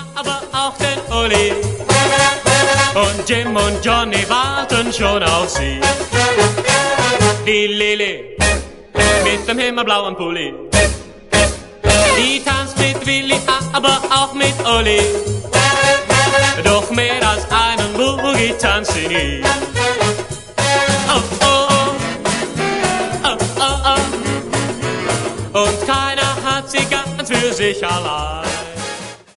aber auch den Uli. Und Jim und Johnny warten schon auf sie. Die Lili mit dem himmelblauen Pulli, die tanzt mit Willi, aber auch mit Uli. Doch mehr als einen Boogie tanzt sie nie. Oh, oh, oh, oh, oh, oh. Und keiner hat sie ganz für sich allein.